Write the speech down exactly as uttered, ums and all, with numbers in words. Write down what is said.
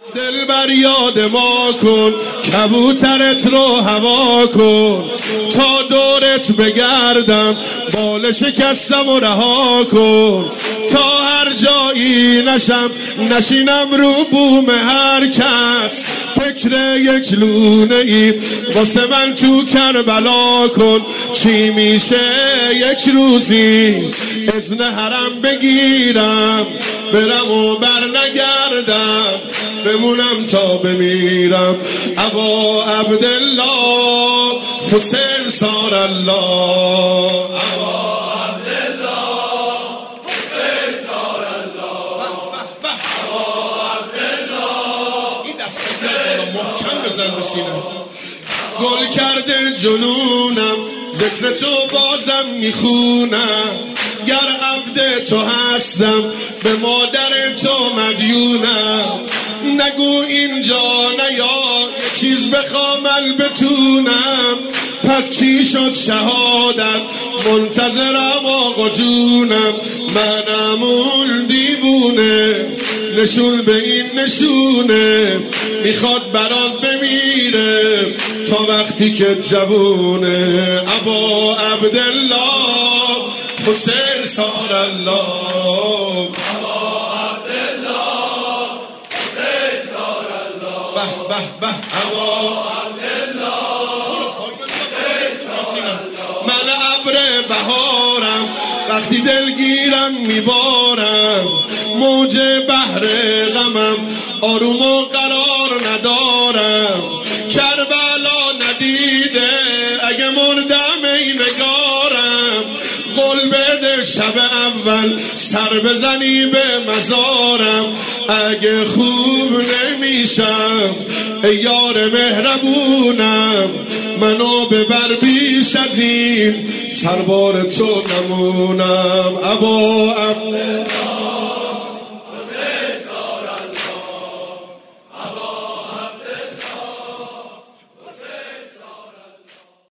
دل بر یاد ما کن، کبوترت رو هوا کن، تا دورت بگردم بال شکستم و رها کن، تا هر جایی نشم نشینم رو بوم هر کس، فکر یک لونه ای واسه من تو کربلا کن، چی میشه یک روزی اذن حرم بگیرم، برم و بر نگردم، بمونم تا بمیرم. ابا عبدالله حسین سار الله، ابا عبدالله حسین سار الله، ابا عبدالله. این دست محکم بزن به سینه. گل کرده جنونم ذکر تو بازم میخونم، گر عبد تو هستم به مادر تو مدیونم، نگو اینجا نیا یه چیز بخوام بتونم، پس چی شد شهادت منتظرم آقا جونم، منم اون دیوونه نشون به این نشونه، میخواد برات بمیره تا وقتی که جوونه. ابا عبدالله حسین سار الله، ابا عبدالله حسین سار الله، به به به ابا عبدالله حسین سار الله. من ابر بهارم وقتی دلگیرم میبارم، موج بحر غمم آروم و قرار ندارم، کربلا ندیده اگه مردم ای نگارم، قول بده شب اول سر بزنی به مزارم، اگه خوب نمیشم ای یار مهربونم، منو ببر بیش از این سربار تو نمونم. ابا عبدالله